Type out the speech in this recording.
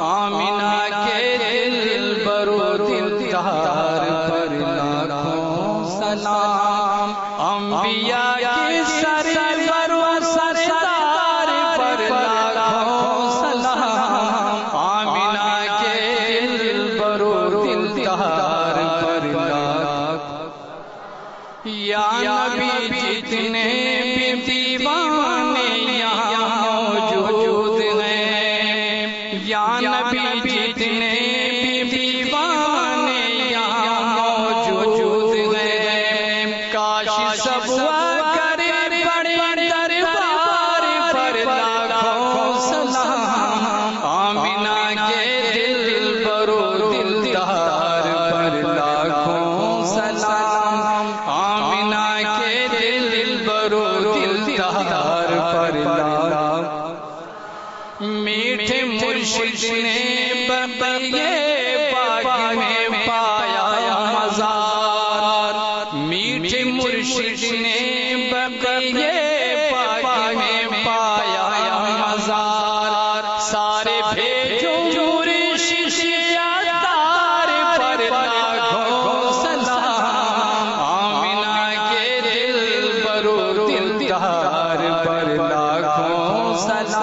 آمینہ کے دل برو دلدار پر لاکھوں سلام، انبیاء کے سرور و سردار پر لاکھوں سلام، آمینہ کے دل برو دلدار پر لاکھوں، یا نبی جتنے بھی دیوانے یہاں موجود ہیں، یا نبی جتنے بھی دیوانے یہاں موجود ہیں، کاش سب کرے بڑے دربار پر لاکھوں سلام، آمینہ کے دل برو دلدار پر لاکھوں سلام، آمینہ کے دل برو دلدار پر لاکھوں، میٹھے مرشد نے بقیے پاک میں پایا مزار، میٹھے مرشد نے بقیے پاک میں پایا مزار، سارے بھیجو مرشد عطار پر لاکھوں سلام، آمینہ کے دل برو دلدار پر لاکھوں سلام،